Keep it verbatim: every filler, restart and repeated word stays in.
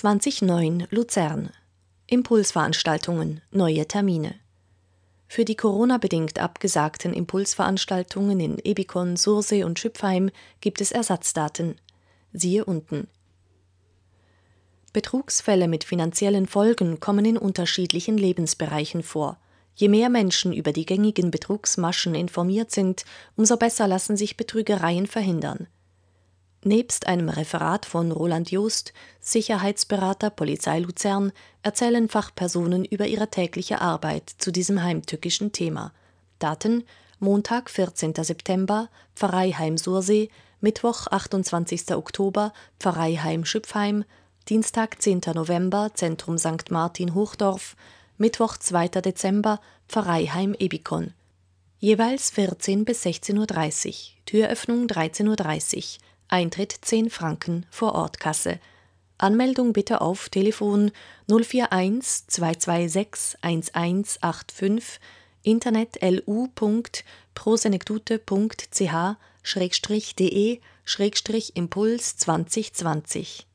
zwanzig neun Luzern. Impulsveranstaltungen, neue Termine. Für die Corona-bedingt abgesagten Impulsveranstaltungen in Ebikon, Sursee und Schüpfheim gibt es Ersatzdaten. Siehe unten. Betrugsfälle mit finanziellen Folgen kommen in unterschiedlichen Lebensbereichen vor. Je mehr Menschen über die gängigen Betrugsmaschen informiert sind, umso besser lassen sich Betrügereien verhindern. Nebst einem Referat von Roland Joost, Sicherheitsberater Polizei Luzern, erzählen Fachpersonen über ihre tägliche Arbeit zu diesem heimtückischen Thema. Daten: Montag, vierzehnter September, Pfarrei Heim-Sursee, Mittwoch, achtundzwanzigster Oktober, Pfarrei Heim-Schüpfheim, Dienstag, zehnter November, Zentrum Sankt Martin Hochdorf, Mittwoch, zweiter Dezember, Pfarrei Heim-Ebikon. Jeweils vierzehn bis sechzehn Uhr dreißig, Türöffnung dreizehn Uhr dreißig, Eintritt zehn Franken, Vorortkasse. Anmeldung bitte auf Telefon null vier eins zwei zwei sechs eins eins acht fünf, Internet lu punkt prosenektute punkt ch schrägstrich de schrägstrich impuls zwanzig zwanzig.